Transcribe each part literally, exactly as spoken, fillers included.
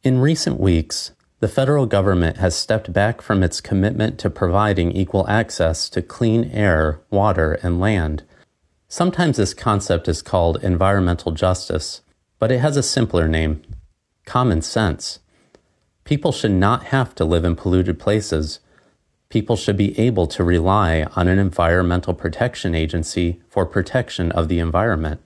In recent weeks, the federal government has stepped back from its commitment to providing equal access to clean air, water, and land. Sometimes this concept is called environmental justice, but it has a simpler name: common sense. People should not have to live in polluted places. People should be able to rely on an environmental protection agency for protection of the environment.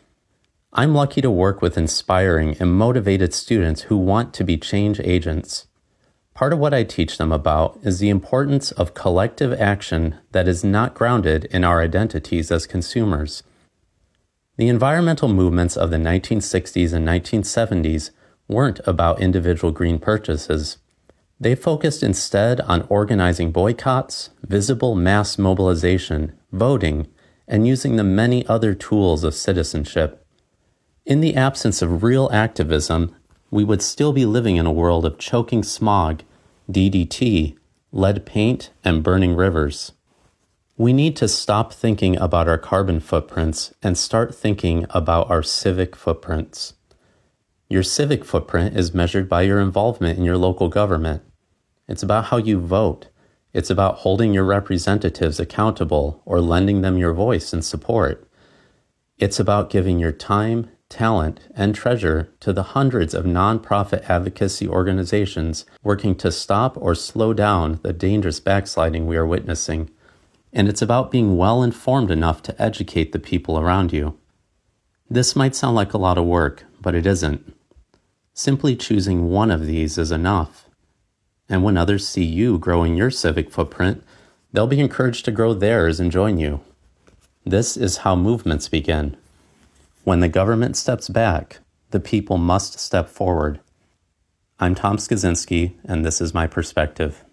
I'm lucky to work with inspiring and motivated students who want to be change agents. Part of what I teach them about is the importance of collective action that is not grounded in our identities as consumers. The environmental movements of the nineteen sixties and nineteen seventies weren't about individual green purchases. They focused instead on organizing boycotts, visible mass mobilization, voting, and using the many other tools of citizenship. In the absence of real activism, we would still be living in a world of choking smog, D D T, lead paint, and burning rivers. We need to stop thinking about our carbon footprints and start thinking about our civic footprints. Your civic footprint is measured by your involvement in your local government. It's about how you vote. It's about holding your representatives accountable or lending them your voice and support. It's about giving your time, talent, and treasure to the hundreds of nonprofit advocacy organizations working to stop or slow down the dangerous backsliding we are witnessing. And it's about being well informed enough to educate the people around you. This might sound like a lot of work, but it isn't. Simply choosing one of these is enough. And when others see you growing your civic footprint, they'll be encouraged to grow theirs and join you. This is how movements begin. When the government steps back, the people must step forward. I'm Tom Skaczynski, and this is my perspective.